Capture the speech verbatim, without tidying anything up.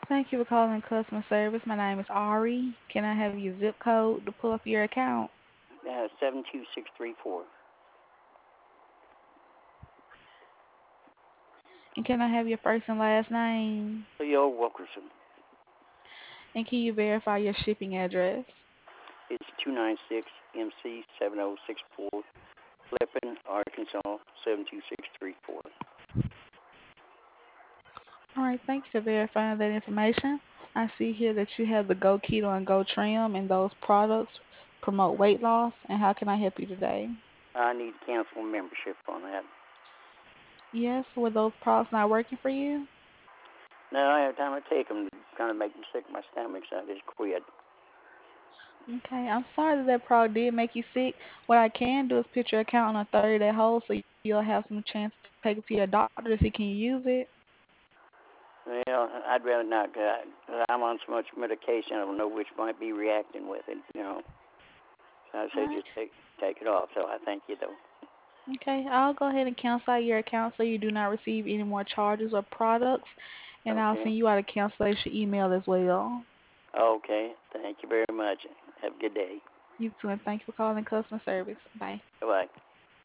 Thank you for calling customer service. My name is Ari. Can I have your zip code to pull up your account? Uh, seven two six three four. And can I have your first and last name? Leo Wilkerson. And can you verify your shipping address? It's two nine six M C seven oh six four, Flippin, Arkansas seven two six three four. All right, thank you for verifying that information. I see here that you have the Go Keto and Go Trim, and those products promote weight loss. And how can I help you today? I need to cancel membership on that. Yes, were those products not working for you? No, every time I take them, they kind of make me sick in my stomach, so I just quit. Okay, I'm sorry that that product did make you sick. What I can do is put your account on a thirty-day hold so you'll have some chance to take it to your doctor to see can you use it. Well, I'd rather not, because I'm on so much medication, I don't know which might be reacting with it, you know. So I All say right. just take take it off. So I thank you, though. Okay, I'll go ahead and cancel out your account so you do not receive any more charges or products, and I'll Okay. send you out a cancellation email as well. Okay. Thank you very much. Have a good day. You too, and thank you for calling customer service. Bye. Bye-bye.